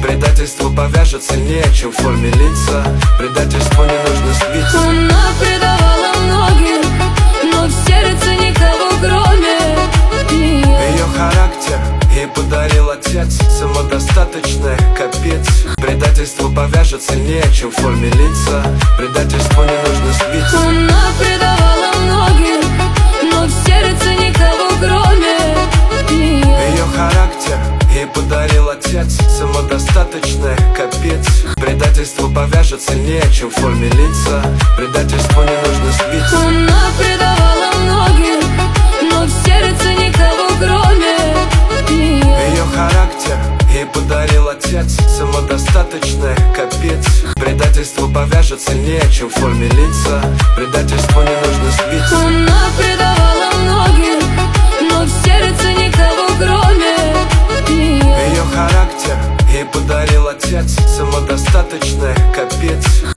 Предательство повяжет сильнее, чем в форме лица. Предательству не нужно спиться. Она предавала многих, но в сердце никого кроме нее. Ее характер ей подарил отец, самодостаточная, капец. Предательство повяжет сильнее, чем в форме лица. Предательству не нужно спиться. Она предавала многих, но в сердце никого кроме нее. Ее характер ей подарил отец, самодостаточная, капец. Предательство повяжет сильнее, чем в форме лица. Предательству не нужно спиться. Она предавала многих, но в сердце никого кроме нее. Ее характер ей подарил отец, самодостаточная, капец. Предательство повяжет сильнее, чем в форме лица. Предательству не нужно спиться. Она предавала многих, но в сердце никого кроме нее. Ее характер ей подарил отец, самодостаточная, капец.